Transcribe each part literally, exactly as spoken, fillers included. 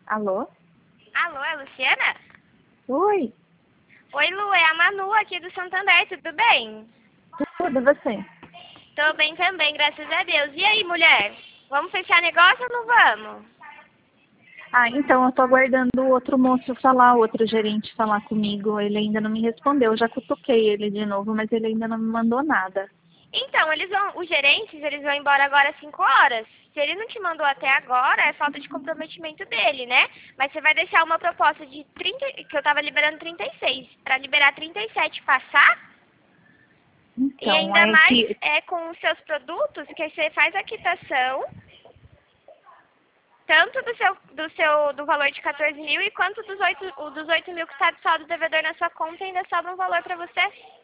Alô? Alô, é a Luciana? Oi, Oi, Lu, é a Manu aqui do Santander, tudo bem? tudo você? Tô bem também, graças a Deus. E aí, mulher? Vamos fechar negócio ou não vamos? Ah, então eu tô aguardando o outro moço falar, o outro gerente falar comigo. Ele ainda não me respondeu. Eu já cutuquei ele de novo, mas ele ainda não me mandou nada. Então, eles vão, os gerentes, eles vão embora agora às cinco horas. Se ele não te mandou até agora, é falta de comprometimento dele, né? Mas você vai deixar uma proposta de trinta, que eu tava liberando trinta e seis, para liberar trinta e sete passar? E Então, ainda é mais que. é com os seus produtos, que aí você faz a quitação, tanto do seu, do seu, do valor de quatorze mil e quanto dos oito, o dos oito mil que está de saldo devedor na sua conta, ainda sobra um valor para você.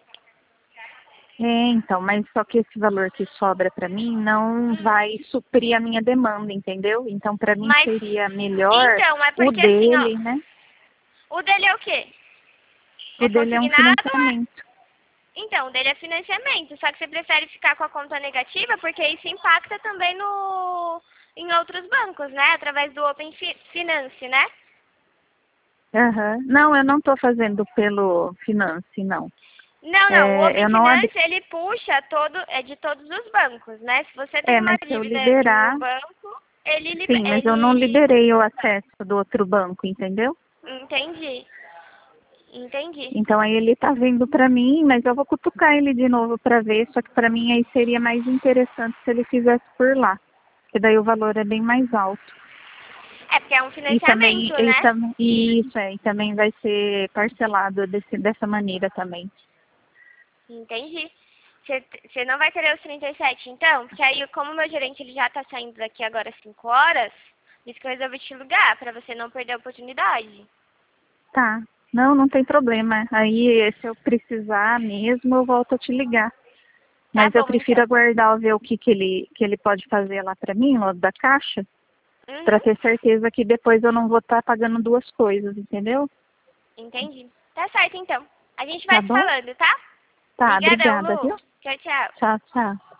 É, então, mas só que esse valor que sobra pra mim não vai suprir a minha demanda, entendeu? Então, pra mim Mas, seria melhor então, é o porque assim, dele, ó, né? o dele é o quê? O É dele é um consignado? financiamento. Então, o dele é financiamento, só que você prefere ficar com a conta negativa, porque isso impacta também no, em outros bancos, né? Através do Open Fi- Finance, né? Aham. Não, eu não tô fazendo pelo Finance, não. Não, não, o É, Open eu não abri. Finance, ele puxa todo, é de todos os bancos, né? Se você tem É, uma mas se eu dívida em liberar. um banco, ele, libe- Sim, mas eu não ele... liberei o acesso do outro banco, entendeu? Entendi, entendi. Então aí ele tá vendo pra mim, mas eu vou cutucar ele de novo pra ver, só que pra mim aí seria mais interessante se ele fizesse por lá, porque daí o valor é bem mais alto. É porque é um E também, financiamento, e né? também isso é, e também vai ser parcelado desse, dessa maneira também. Entendi. Você não vai querer os trinta e sete, então? Porque aí, como o meu gerente ele já tá saindo daqui agora às cinco horas, disse que eu resolvi te ligar, pra você não perder a oportunidade. Tá. Não, não tem problema. Aí se eu precisar mesmo, eu volto a te ligar. Tá Mas eu bom, prefiro então. aguardar ver o que, que, ele, que ele pode fazer lá pra mim, lá da caixa, para Uhum, ter certeza que depois eu não vou estar pagando duas coisas, entendeu? entendi. Tá certo, então. A gente vai Tá se bom? falando, tá? Tá, Obrigadão, obrigada, Lu. viu? Tchau, tchau. Tchau, tchau.